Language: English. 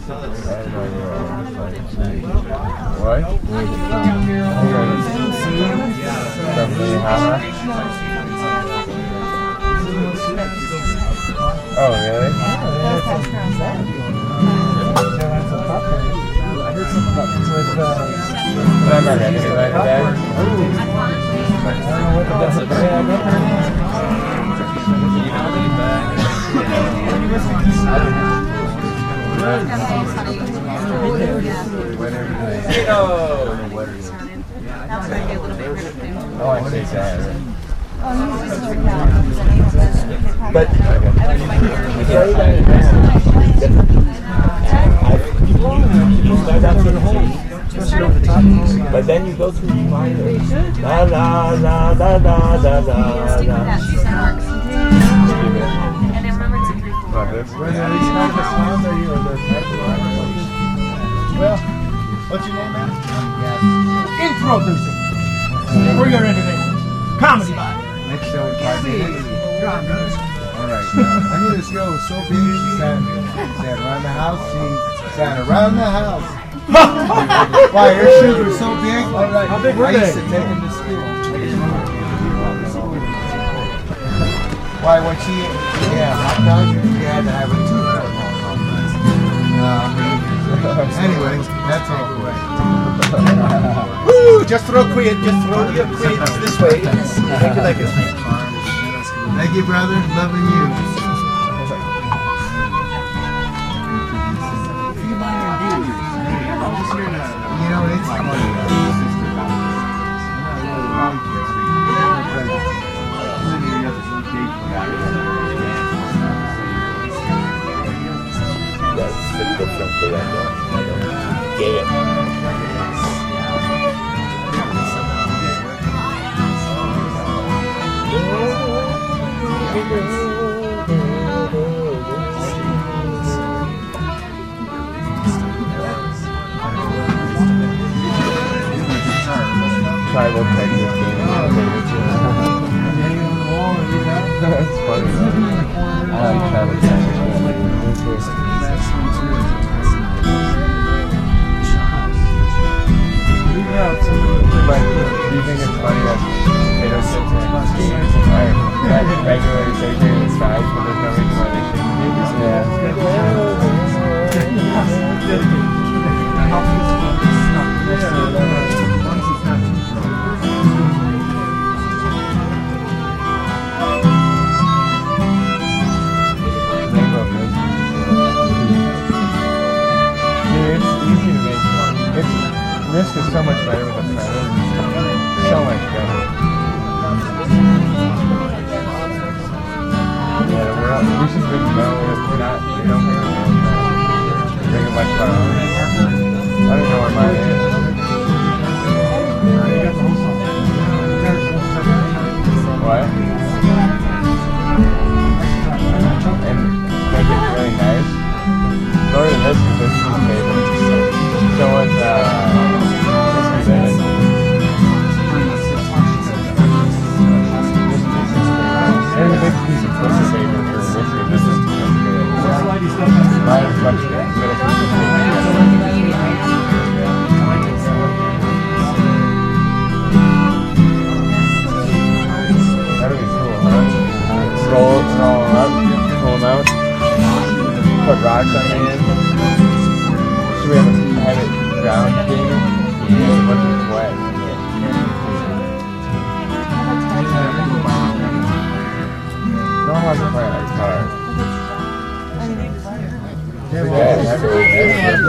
What? From Minnehaha? Oh, really? But I'm not ready for that today. Oh, I say that. But but then you go through fire. La la la la la la la. And then remember to drink. Well, what's your name, man? Introducing. We're your entertainment. Comedy vibe. Next show is Party. Alright, I knew this girl was so big, she sat around the house, she sat around the house. Why, her shoes were so big, How big were I they? used to take them to school. Why, when she hot dog, she had to have a toothpick. Anyway, that's all. Woo! Just throw quid. Just throw your quids this way. Thank you, like it. Thank you, brother. Loving you. You know, it's funny. That's the different thing I don't get it. Tribal Texas game. That's funny. I like Tribal Texas. But do you think it's funny that potato chips are that regular surgery in the skies, but there's no reason why they shouldn't be? It's easy to make. This is so much better with a friend. So much better. Yeah, we should bring no, we don't bring a bunch of our own. I don't know where mine is. What? And make it really nice. Go to this because this is made. So it's there's a big piece of twisted paper for this. This is good. Mine is much little piece of paper. That'd be cool, huh? Roll it all up, pull them out, put rocks on the end. Should we have it ground game? Yeah, once it's wet. No one wants to play on guitar. Yeah,